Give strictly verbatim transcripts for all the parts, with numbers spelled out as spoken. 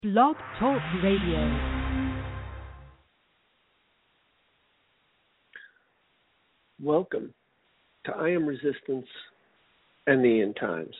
Blog Talk Radio. Welcome to I Am Resistance and the End Times.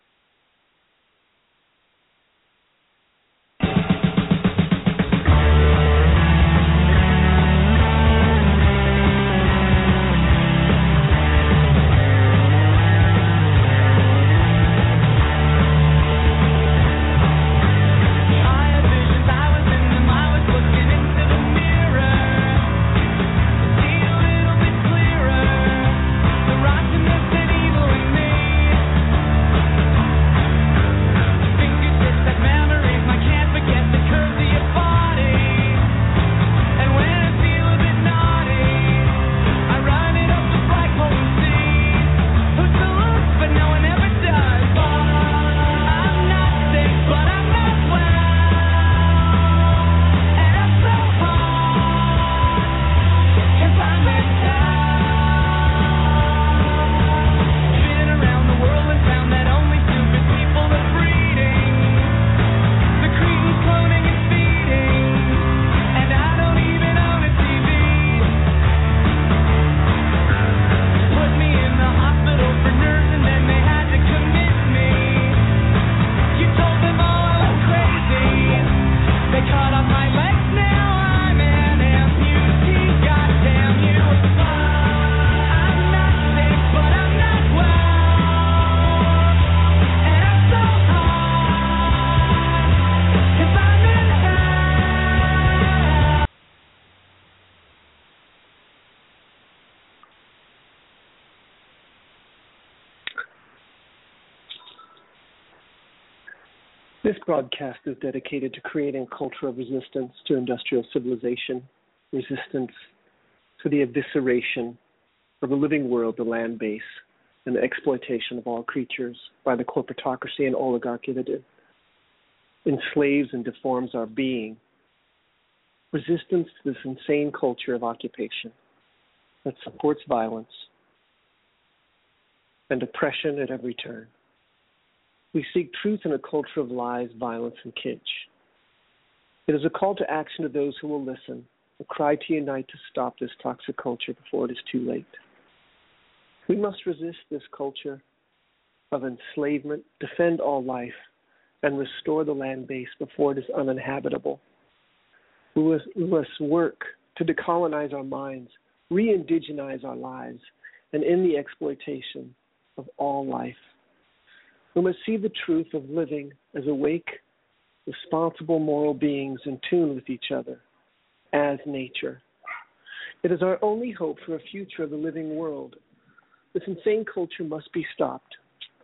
This broadcast is dedicated to creating a culture of resistance to industrial civilization, resistance to the evisceration of the living world, the land base, and the exploitation of all creatures by the corporatocracy and oligarchy that it enslaves and deforms our being. Resistance to this insane culture of occupation that supports violence and oppression at every turn. We seek truth in a culture of lies, violence, and kitsch. It is a call to action to those who will listen, a cry to unite to stop this toxic culture before it is too late. We must resist this culture of enslavement, defend all life, and restore the land base before it is uninhabitable. We must, we must work to decolonize our minds, re-indigenize our lives, and end the exploitation of all life. We must see the truth of living as awake, responsible moral beings in tune with each other, as nature. It is our only hope for a future of the living world. This insane culture must be stopped.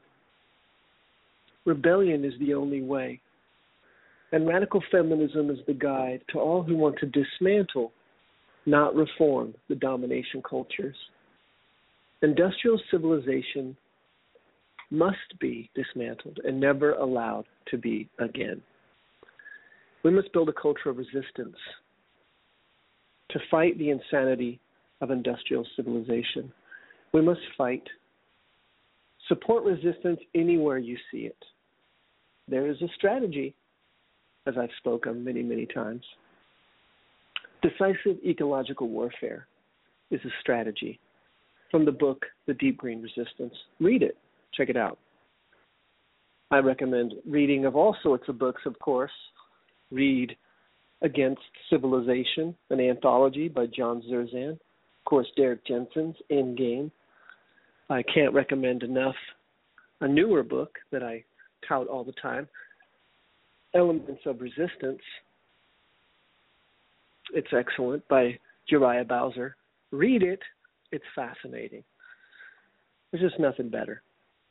Rebellion is the only way, and radical feminism is the guide to all who want to dismantle, not reform, the domination cultures. Industrial civilization must be dismantled and never allowed to be again. We must build a culture of resistance to fight the insanity of industrial civilization. We must fight. Support resistance anywhere you see it. There is a strategy, as I've spoken many, many times. Decisive ecological warfare is a strategy. From the book, The Deep Green Resistance. Read it. Check it out. I recommend reading of all sorts of books, of course. Read Against Civilization, an anthology by John Zerzan. Of course, Derrick Jensen's Endgame. I can't recommend enough a newer book that I tout all the time, Elements of Resistance. It's excellent, by Jeriah Bowser. Read it. It's fascinating. There's just nothing better.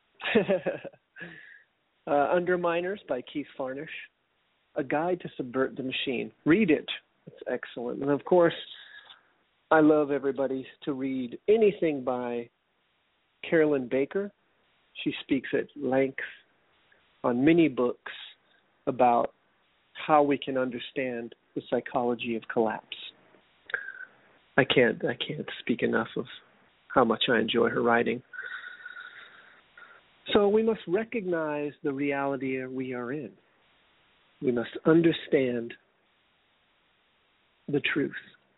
uh, Underminers by Keith Farnish, A Guide to Subvert the Machine. Read it. It's excellent. And of course, I love everybody to read anything by Carolyn Baker. She speaks at length on many books about how we can understand the psychology of collapse. I can't I can't speak enough of how much I enjoy her writing. So we must recognize the reality we are in. We must understand the truth.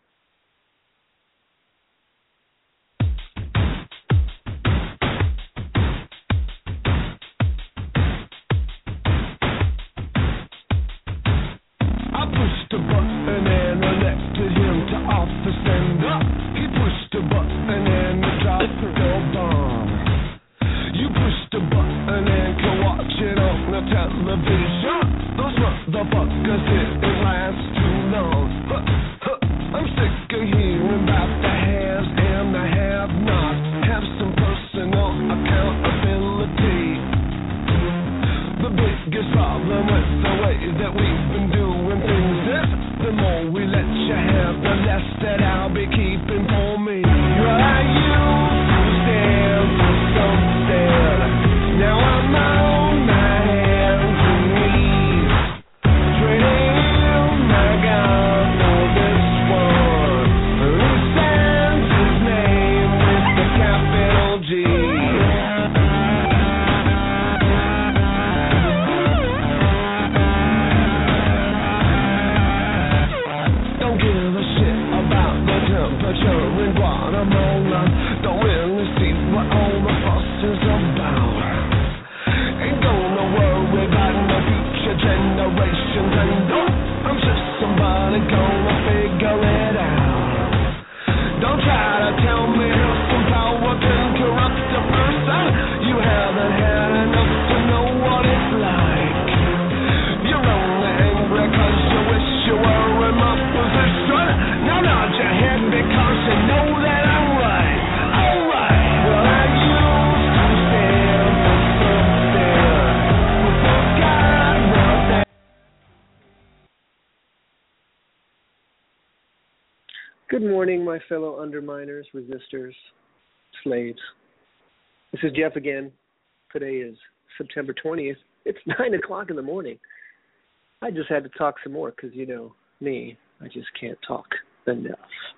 Good morning, my fellow underminers, resistors, slaves. This is Jeff again. Today is September twentieth. It's nine o'clock in the morning. I just had to talk some more because, you know, me, I just can't talk enough.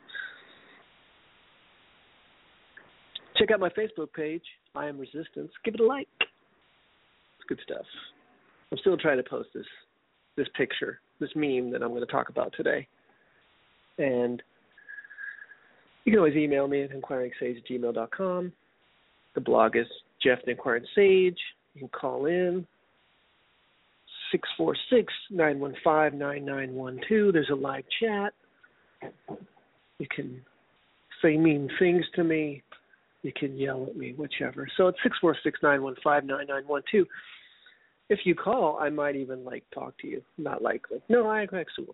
Check out my Facebook page, I Am Resistance. Give it a like. It's good stuff. I'm still trying to post this, this picture, this meme that I'm going to talk about today. And you can always email me at inquiring sage at gmail dot com. The blog is Jeff the Inquiring Sage. You can call in six four six, nine one five, nine nine one two. There's a live chat. You can say mean things to me. You can yell at me, whichever. So it's six four six, nine one five, nine nine one two. If you call, I might even like talk to you. Not likely. No, I actually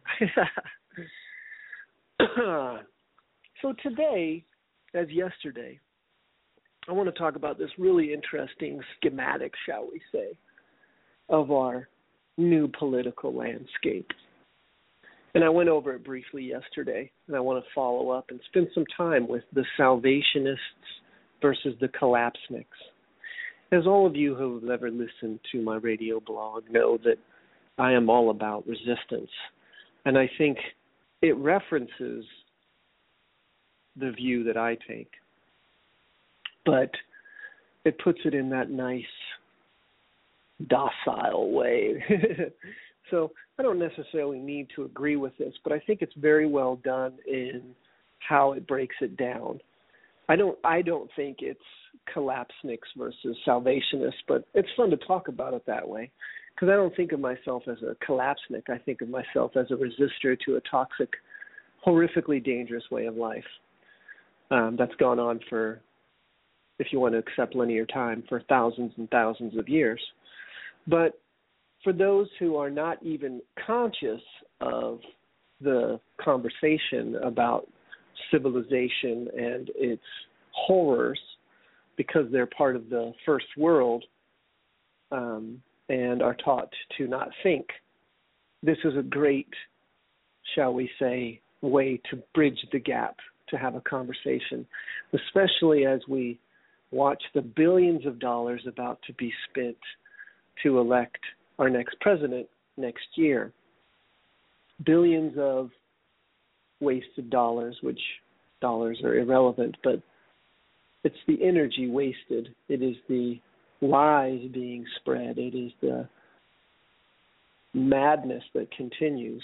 will. So today, as yesterday, I want to talk about this really interesting schematic, shall we say, of our new political landscape. And I went over it briefly yesterday, and I want to follow up and spend some time with the Salvationists versus the Collapsniks. As all of you who have ever listened to my radio blog know that I am all about resistance, and I think it references the view that I take, but it puts it in that nice, docile way. So I don't necessarily need to agree with this, but I think it's very well done in how it breaks it down. I don't I don't think it's Collapsniks versus Salvationists, but it's fun to talk about it that way, because I don't think of myself as a Collapsnik. I think of myself as a resistor to a toxic, horrifically dangerous way of life. Um, that's gone on for, if you want to accept linear time, for thousands and thousands of years. But for those who are not even conscious of the conversation about civilization and its horrors, because they're part of the first world um, and are taught to not think, this is a great, shall we say, way to bridge the gap, to have a conversation, especially as we watch the billions of dollars about to be spent to elect our next president next year. Billions of wasted dollars, which dollars are irrelevant, but it's the energy wasted. It is the lies being spread. It is the madness that continues.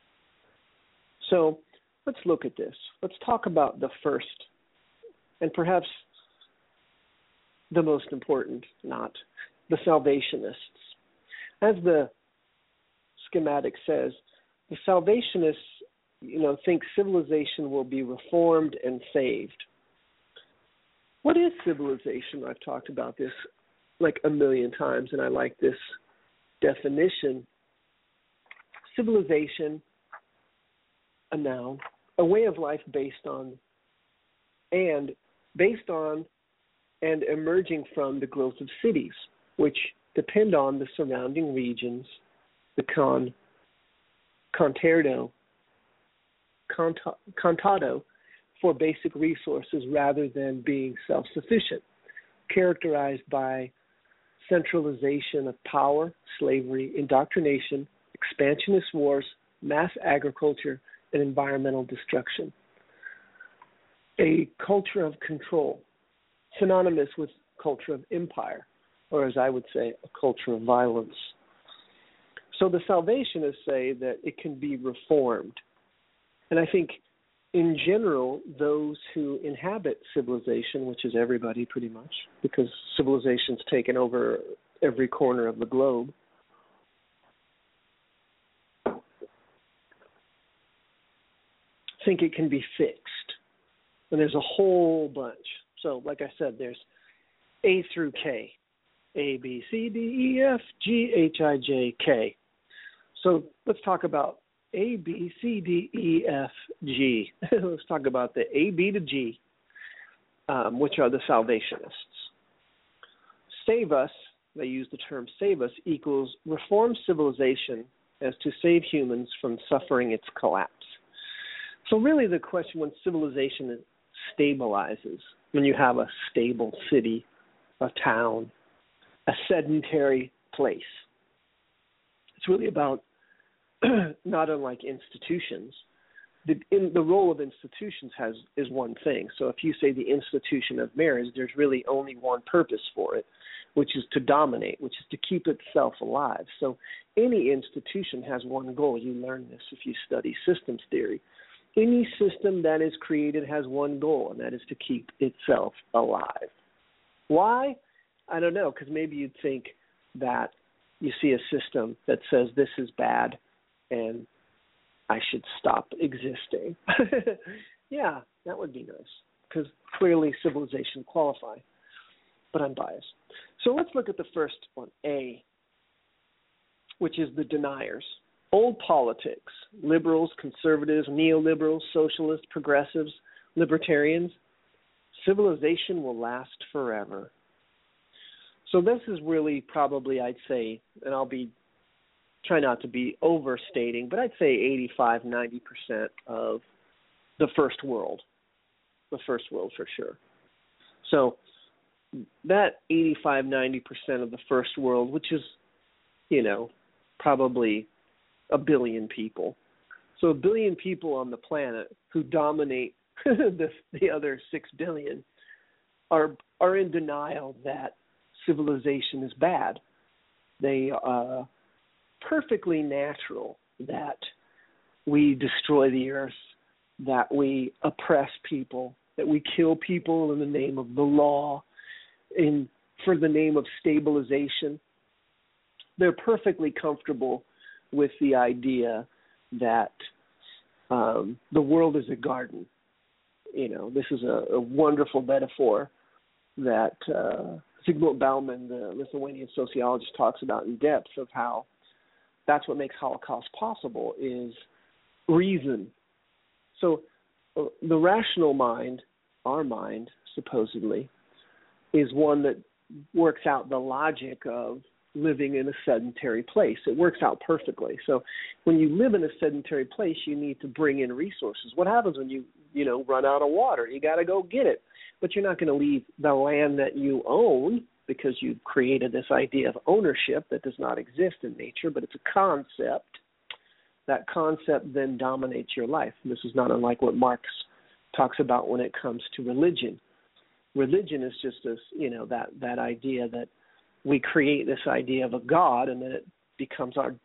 So let's look at this. Let's talk about the first, and perhaps the most important, not the Salvationists. As the schematic says, the Salvationists, you know, think civilization will be reformed and saved. What is civilization? I've talked about this like a million times, and I like this definition. Civilization, a noun, a way of life based on and based on and emerging from the growth of cities, which depend on the surrounding regions, the con, conterdo, cont- contado for basic resources rather than being self-sufficient, characterized by centralization of power, slavery, indoctrination, expansionist wars, mass agriculture, and environmental destruction. A culture of control, synonymous with culture of empire, or as I would say, a culture of violence. So the Salvationists say that it can be reformed. And I think in general, those who inhabit civilization, which is everybody pretty much, because civilization's taken over every corner of the globe, think it can be fixed. And there's a whole bunch. So like I said, there's A through K, A, B, C, D, E, F, G, H, I, J, K. So let's talk about A, B, C, D, E, F, G. Let's talk about the A, B to G, um, which are the Salvationists. Save us, they use the term save us, equals reform civilization as to save humans from suffering its collapse. So really the question when civilization stabilizes, when you have a stable city, a town, a sedentary place, it's really about, not unlike institutions, the, in, the role of institutions has is one thing. So if you say the institution of marriage, there's really only one purpose for it, which is to dominate, which is to keep itself alive. So any institution has one goal. You learn this if you study systems theory. Any system that is created has one goal, and that is to keep itself alive. Why? I don't know, because maybe you'd think that you see a system that says this is bad and I should stop existing. Yeah, that would be nice, because clearly civilization qualify, but I'm biased. So let's look at the first one, A, which is the deniers. Old politics, liberals, conservatives, neoliberals, socialists, progressives, libertarians, civilization will last forever. So this is really probably, I'd say, and I'll be, try not to be overstating, but I'd say eighty-five, ninety percent of the first world, the first world for sure. So that eighty-five, ninety percent of the first world, which is, you know, probably a billion people. So a billion people on the planet who dominate the, the other six billion are are in denial that civilization is bad. They are perfectly natural that we destroy the earth, that we oppress people, that we kill people in the name of the law, in for the name of stabilization. They're perfectly comfortable with the idea that um, the world is a garden. You know, this is a, a wonderful metaphor that uh, Zygmunt Bauman, the Lithuanian sociologist, talks about in depth of how that's what makes Holocaust possible is reason. So uh, the rational mind, our mind, supposedly, is one that works out the logic of living in a sedentary place. It works out perfectly. So when you live in a sedentary place, you need to bring in resources. What happens when you, you know, run out of water? You got to go get it. But you're not going to leave the land that you own because you've created this idea of ownership that does not exist in nature, but it's a concept. That concept then dominates your life. And this is not unlike what Marx talks about when it comes to religion. Religion is just this, you know, that, that idea that we create this idea of a God, and then it becomes our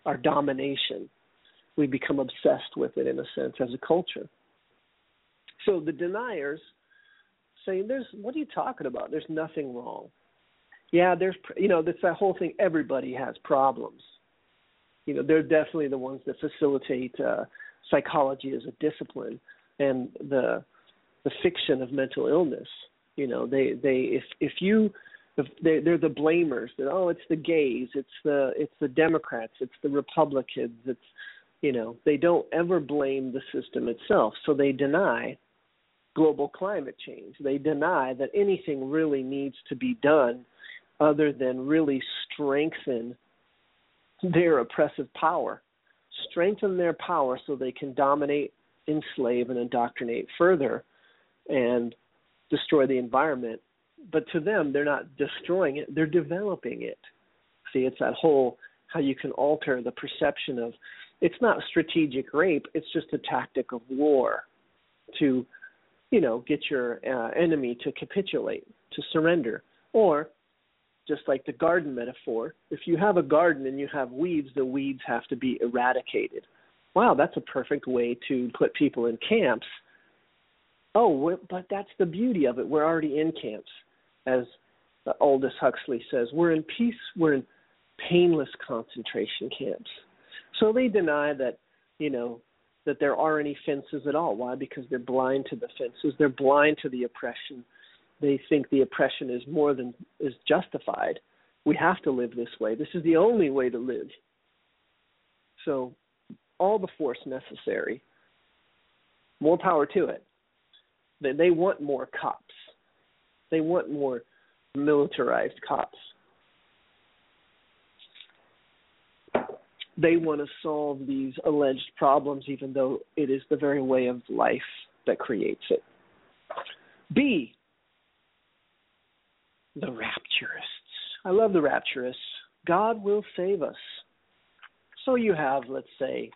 our domination. We become obsessed with it, in a sense, as a culture. So the deniers say, "There's what are you talking about? There's nothing wrong." Yeah, there's, you know, that's that whole thing. Everybody has problems. You know, they're definitely the ones that facilitate uh, psychology as a discipline and the the fiction of mental illness. You know, they they if if you if they they're the blamers. That oh, it's the gays, it's the it's the Democrats, it's the Republicans. It's, you know, they don't ever blame the system itself. So they deny global climate change. They deny that anything really needs to be done other than really strengthen their oppressive power, strengthen their power so they can dominate, enslave, and indoctrinate further and destroy the environment. But to them, they're not destroying it, they're developing it. See, it's that whole how you can alter the perception of, it's not strategic rape, it's just a tactic of war to, you know, get your uh, enemy to capitulate, to surrender. Or, just like the garden metaphor, if you have a garden and you have weeds, the weeds have to be eradicated. Wow, that's a perfect way to put people in camps. Oh, but that's the beauty of it. We're already in camps. As Aldous Huxley says, we're in peace, we're in painless concentration camps. So they deny that, you know, that there are any fences at all. Why? Because they're blind to the fences. They're blind to the oppression. They think the oppression is more than is justified. We have to live this way. This is the only way to live. So all the force necessary, more power to it. They, they want more cops. They want more militarized cops. They want to solve these alleged problems, even though it is the very way of life that creates it. B, the rapturists. I love the rapturists. God will save us. So you have, let's say,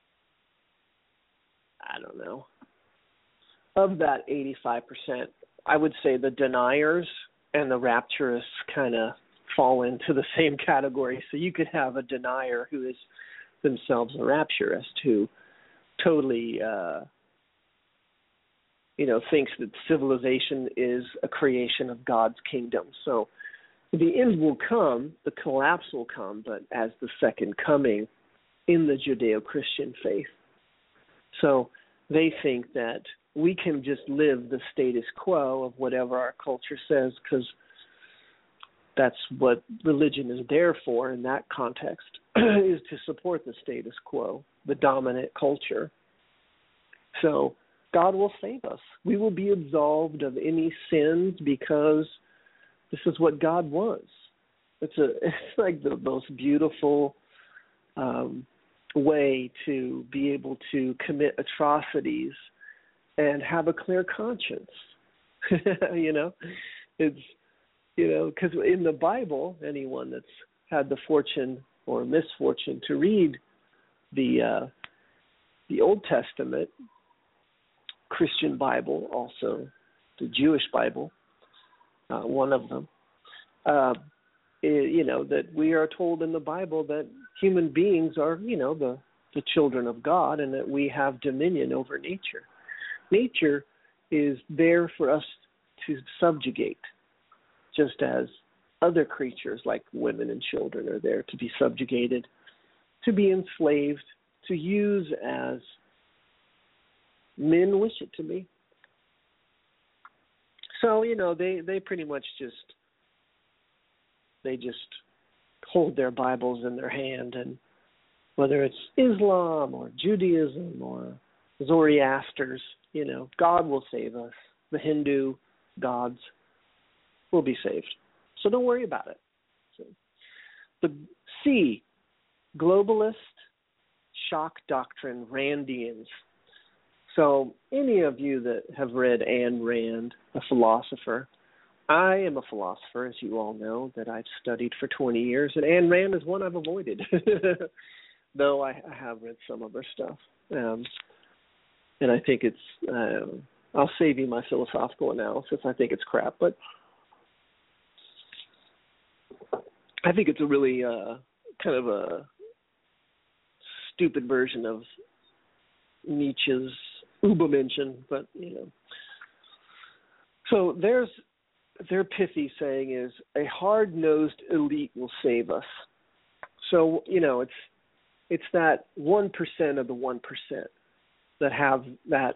I don't know, of that eighty-five percent, I would say the deniers and the rapturists kind of fall into the same category. So you could have a denier who is themselves a rapturist who totally, uh, you know, thinks that civilization is a creation of God's kingdom. So the end will come, the collapse will come, but as the second coming in the Judeo-Christian faith. So they think that we can just live the status quo of whatever our culture says because that's what religion is there for in that context, is to support the status quo, the dominant culture. So God will save us. We will be absolved of any sins because this is what God wants. It's a it's like the most beautiful um, way to be able to commit atrocities and have a clear conscience. you know, it's, you know, because in the Bible, anyone that's had the fortune or misfortune to read the uh, the Old Testament, Christian Bible, also the Jewish Bible, uh, one of them, uh, it, you know, that we are told in the Bible that human beings are, you know, the, the children of God and that we have dominion over nature. Nature is there for us to subjugate, just as other creatures like women and children are there to be subjugated, to be enslaved, to use as men wish it to be. So, you know, they, they pretty much just, they just hold their Bibles in their hand, and whether it's Islam or Judaism or Zoroaster's, you know, God will save us. The Hindu gods will be saved. So don't worry about it. So, the C, globalist, shock doctrine, Randians. So any of you that have read Ayn Rand, a philosopher, I am a philosopher, as you all know, that I've studied for twenty years, and Ayn Rand is one I've avoided, though I, I have read some of her stuff. Um, and I think it's, uh, I'll save you my philosophical analysis. I think it's crap, but I think it's a really uh, kind of a stupid version of Nietzsche's Übermenschen, but, you know. So there's their pithy saying is, a hard-nosed elite will save us. So, you know, it's it's that one percent of the one percent that have that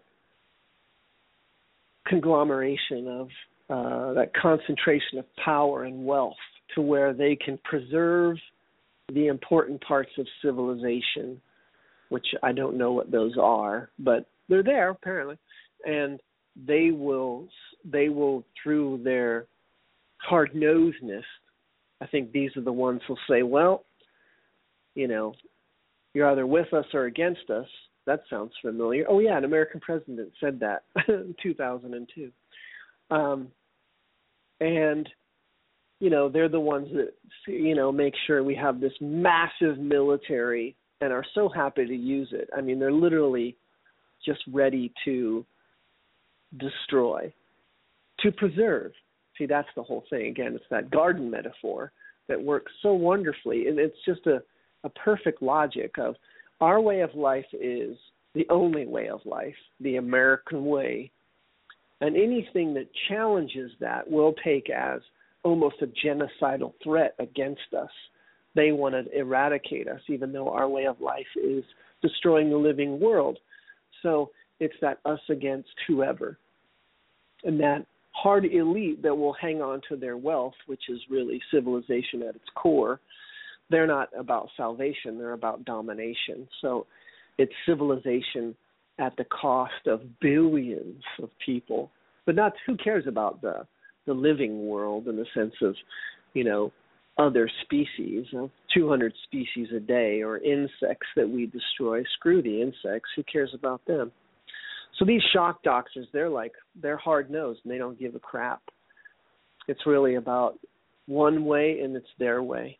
conglomeration of, uh, that concentration of power and wealth to where they can preserve the important parts of civilization, which I don't know what those are, but they're there apparently, and they will they will through their hard-nosedness, I think these are the ones who'll say, well, you know, you're either with us or against us. That sounds familiar. Oh yeah, an American president said that in two thousand two. Um, and you know, they're the ones that, you know, make sure we have this massive military and are so happy to use it. I mean, they're literally just ready to destroy, to preserve. See, that's the whole thing. Again, it's that garden metaphor that works so wonderfully. And it's just a, a perfect logic of our way of life is the only way of life, the American way. And anything that challenges that we'll take as almost a genocidal threat against us. They want to eradicate us, even though our way of life is destroying the living world. So it's that us against whoever. And that hard elite that will hang on to their wealth, which is really civilization at its core, they're not about salvation, they're about domination. So it's civilization at the cost of billions of people. But not, who cares about the the living world in the sense of, you know, other species, of two hundred species a day, or insects that we destroy. Screw the insects. Who cares about them? So these shock doctors, they're like, they're hard-nosed and they don't give a crap. It's really about one way and it's their way.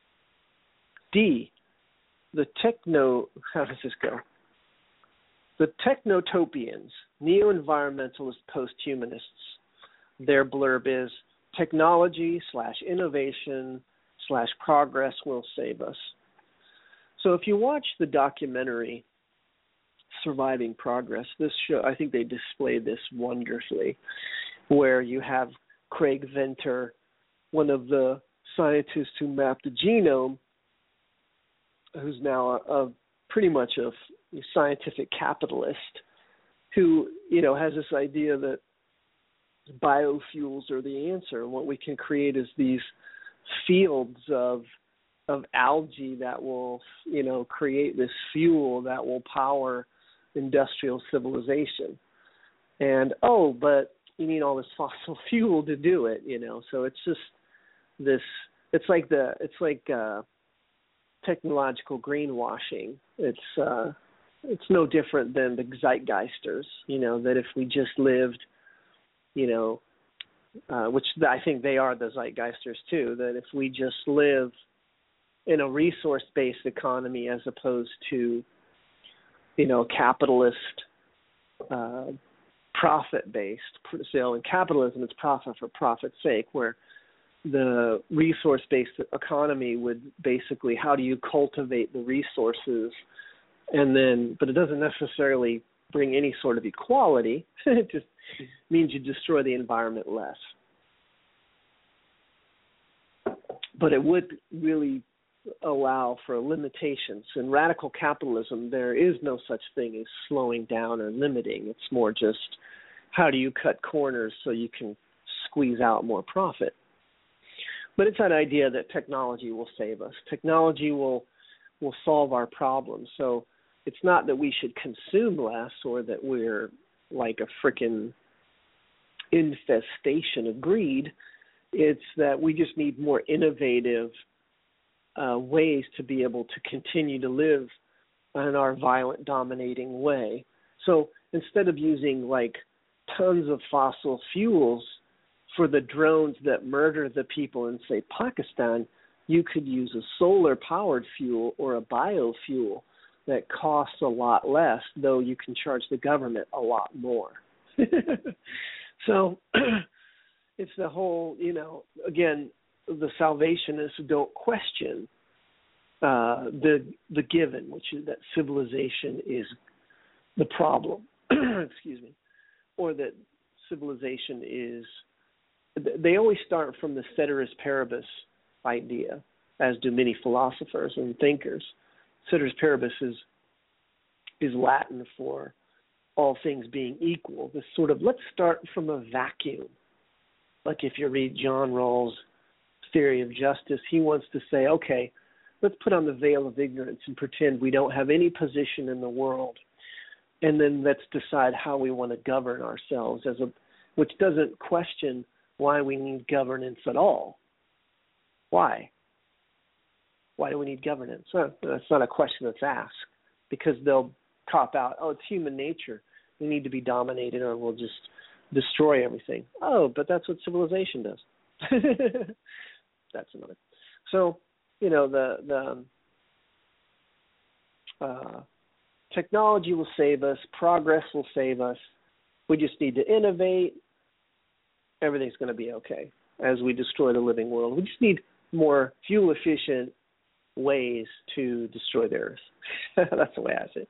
D, the techno, how does this go? The technotopians, neo-environmentalist post-humanists, their blurb is technology slash innovation slash progress will save us. So if you watch the documentary Surviving Progress, this show, I think they display this wonderfully, where you have Craig Venter, one of the scientists who mapped the genome, who's now a, a pretty much a scientific capitalist, who, you know, has this idea that biofuels are the answer. And what we can create is these fields of of algae that will, you know, create this fuel that will power industrial civilization. And, oh, but you need all this fossil fuel to do it, you know. So it's just this, it's like the, it's like uh, technological greenwashing. It's, uh, it's no different than the Zeitgeisters, you know, that if we just lived, you know, uh, which I think they are the Zeitgeisters too, that if we just live in a resource-based economy as opposed to, you know, capitalist, uh, profit-based. So in capitalism, it's profit for profit's sake, where the resource-based economy would basically, how do you cultivate the resources, and then, but it doesn't necessarily bring any sort of equality. It just means you destroy the environment less. But it would really allow for limitations. In radical capitalism, there is no such thing as slowing down or limiting. It's more just how do you cut corners so you can squeeze out more profit. But it's that idea that technology will save us. Technology will will solve our problems. So it's not that we should consume less or that we're like a frickin' infestation of greed. It's that we just need more innovative uh, ways to be able to continue to live in our violent, dominating way. So instead of using like tons of fossil fuels for the drones that murder the people in, say, Pakistan, you could use a solar-powered fuel or a biofuel that costs a lot less, though you can charge the government a lot more. So it's the whole, you know, again, the salvationists don't question uh, the the given, which is that civilization is the problem. Excuse me, or that civilization is. They always start from the ceteris paribus idea, as do many philosophers and thinkers. Ceteris paribus is is Latin for all things being equal. This sort of, let's start from a vacuum. Like if you read John Rawls' Theory of Justice, he wants to say, okay, let's put on the veil of ignorance and pretend we don't have any position in the world. And then let's decide how we want to govern ourselves, as a, which doesn't question why we need governance at all. Why? Why do we need governance? Well, that's not a question that's asked, because they'll cop out, oh, it's human nature. We need to be dominated or we'll just destroy everything. Oh, but that's what civilization does. That's another. So, you know, the the uh, technology will save us. Progress will save us. We just need to innovate. Everything's going to be okay as we destroy the living world. We just need more fuel-efficient ways to destroy the earth. That's the way I see it.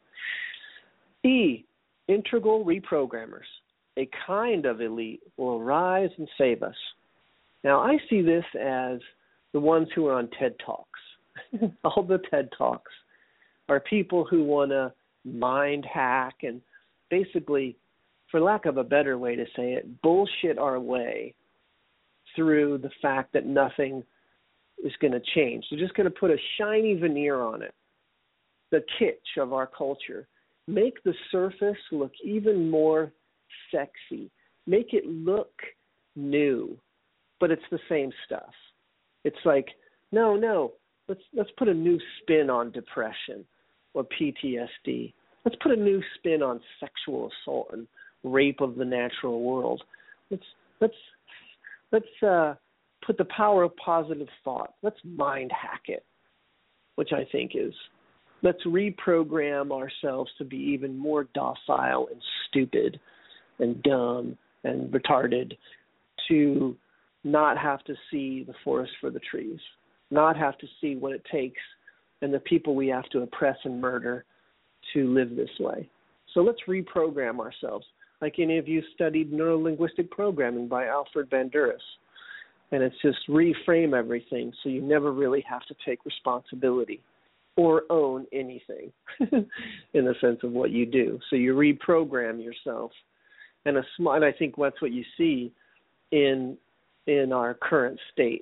E, integral reprogrammers. A kind of elite will arise and save us. Now, I see this as the ones who are on TED Talks. All the TED Talks are people who want to mind hack and basically, for lack of a better way to say it, bullshit our way through the fact that nothing is going to change. They're just going to put a shiny veneer on it, the kitsch of our culture. Make the surface look even more sexy. Make it look new, but it's the same stuff. It's like, no, no, let's let's put a new spin on depression or P T S D. Let's put a new spin on sexual assault and rape of the natural world. Let's let's let's uh, put the power of positive thought. Let's mind hack it, which I think is, let's reprogram ourselves to be even more docile and stupid and dumb and retarded, to not have to see the forest for the trees, not have to see what it takes and the people we have to oppress and murder to live this way. So let's reprogram ourselves. Like any of you studied neuro-linguistic programming by Alfred Bandura, and it's just reframe everything so you never really have to take responsibility or own anything in the sense of what you do. So you reprogram yourself. And a small, and I think that's what you see in in our current state,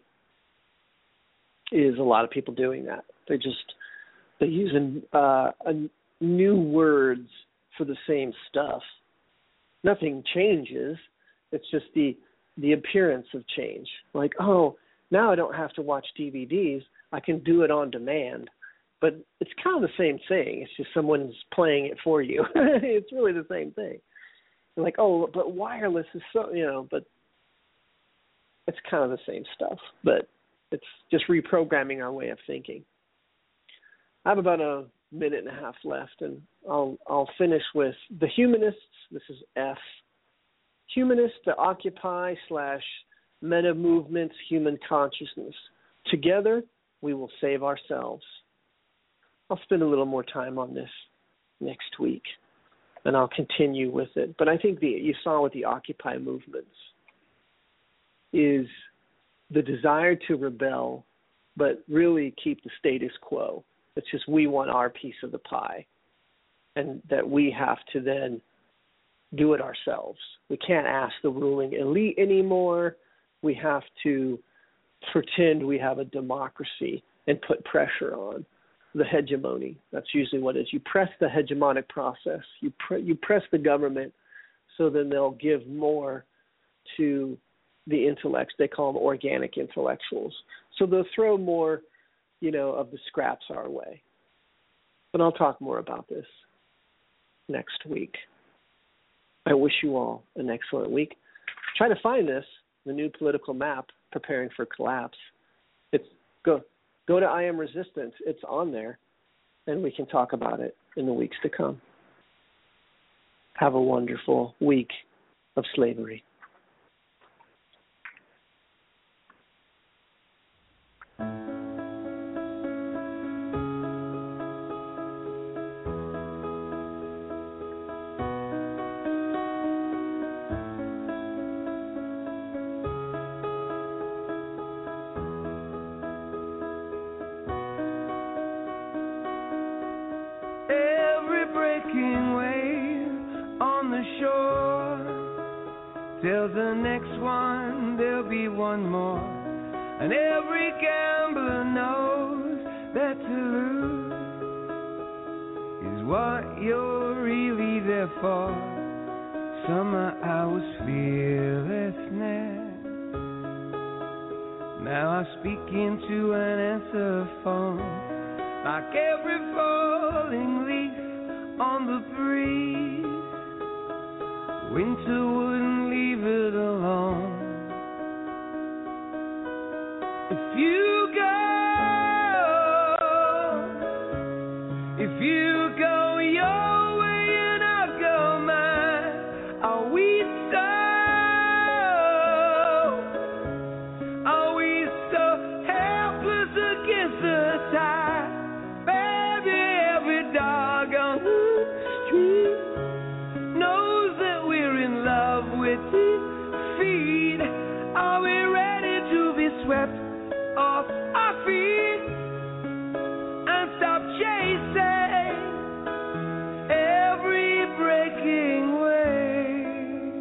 is a lot of people doing that. They just they're using uh, a, new words for the same stuff. Nothing changes. It's just the the appearance of change. Like, oh, now I don't have to watch D V Ds. I can do it on demand. But it's kind of the same thing. It's just someone's playing it for you. It's really the same thing. Like, oh, but wireless is so, you know, but it's kind of the same stuff. But it's just reprogramming our way of thinking. I have about a minute and a half left, and I'll I'll finish with the humanists. This is F. Humanists, the Occupy slash meta movements, human consciousness. Together, we will save ourselves. I'll spend a little more time on this next week, and I'll continue with it. But I think the you saw with the Occupy movements is the desire to rebel, but really keep the status quo. It's just we want our piece of the pie, and that we have to then do it ourselves. We can't ask the ruling elite anymore. We have to pretend we have a democracy and put pressure on the hegemony. That's usually what it is. You press the hegemonic process. You pre- you press the government, so then they'll give more to the intellects. They call them organic intellectuals. So they'll throw more, you know, of the scraps our way. But I'll talk more about this next week. I wish you all an excellent week. Try to find this, the new political map, Preparing for Collapse. It's go go to I Am Resistance. It's on there, and we can talk about it in the weeks to come. Have a wonderful week of slavery. tells the next one there'll be one more. And every gambler knows that to lose is what you're really there for. Summer hours fearlessness. Now I speak into an answer phone, like every falling leaf on the breeze. Winter wouldn't leave it alone. If you go, if you go your way and I'll go mine, are we so, are we so helpless against the tide? Baby, every dog on the street knows that we're in love with defeat. Are we ready to be swept off our feet and stop chasing every breaking wave?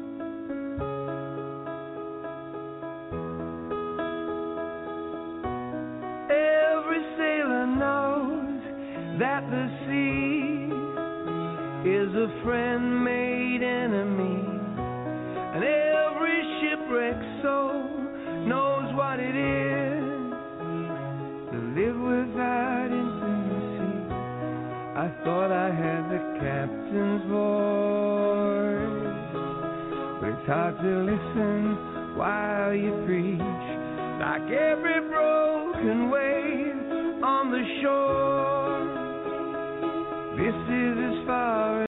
Every sailor knows that the sea is a friend made enemy, and every shipwrecked soul knows what it is to live without intimacy. I thought I had the captain's voice, but it's hard to listen while you preach, like every broken wave on the shore. This is as far